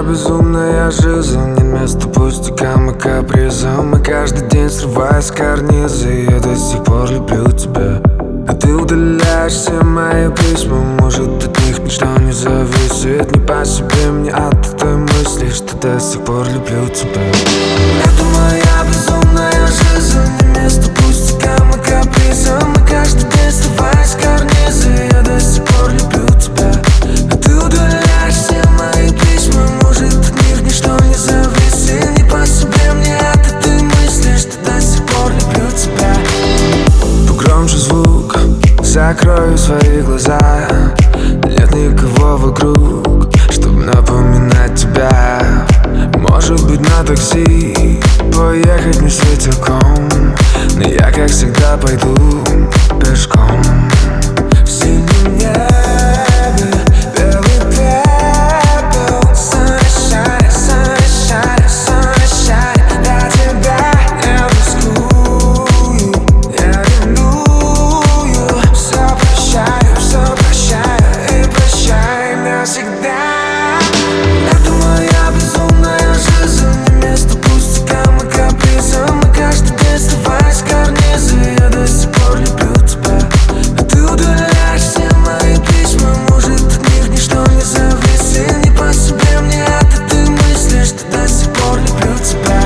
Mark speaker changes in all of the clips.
Speaker 1: моя безумная жизнь, не место пустякам и капризам. И каждый день срываюсь с карниза, и я до сих пор люблю тебя. А ты удаляешь все мои письма, может от них ничто не зависит. Не по себе мне от той мысли, что до сих пор люблю тебя. Это моя безумная жизнь, не место пустякам и капризам. И каждый день срываюсь с карниза, и я до сих пор люблю тебя. А ты удаляешь все мои письма, может от них ничто не зависит. Не по себе мне от этой мысли, что до сих пор люблю тебя. Погромче звук, закрою свои глаза. Нет никого вокруг, чтобы напоминать тебя. Может быть на такси поехать не ветерком, но я как всегда пойду пешком. В синем небе белый пепел, sunshine, sunshine, sunshine. Для тебя я рискую, я ревную. Все прощаю и прощай навсегда. Это моя безумная жизнь, не место пустякам и капризам. И каждый день срываюсь с карниза, я до сих пор люблю тебя. А ты удаляешь все мои письма, может от них ничто не зависит. Не по себе мне от этой мысли, что до сих пор люблю тебя.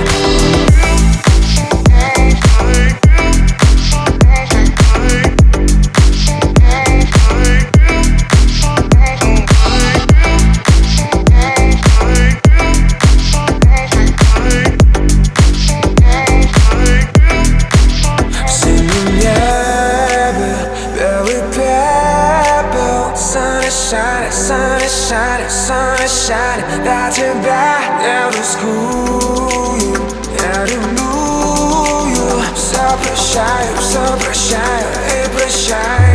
Speaker 1: Sunshine, sunshine, sunshine. Для тебя я рискую, я ревную. Все прощаю и прощай.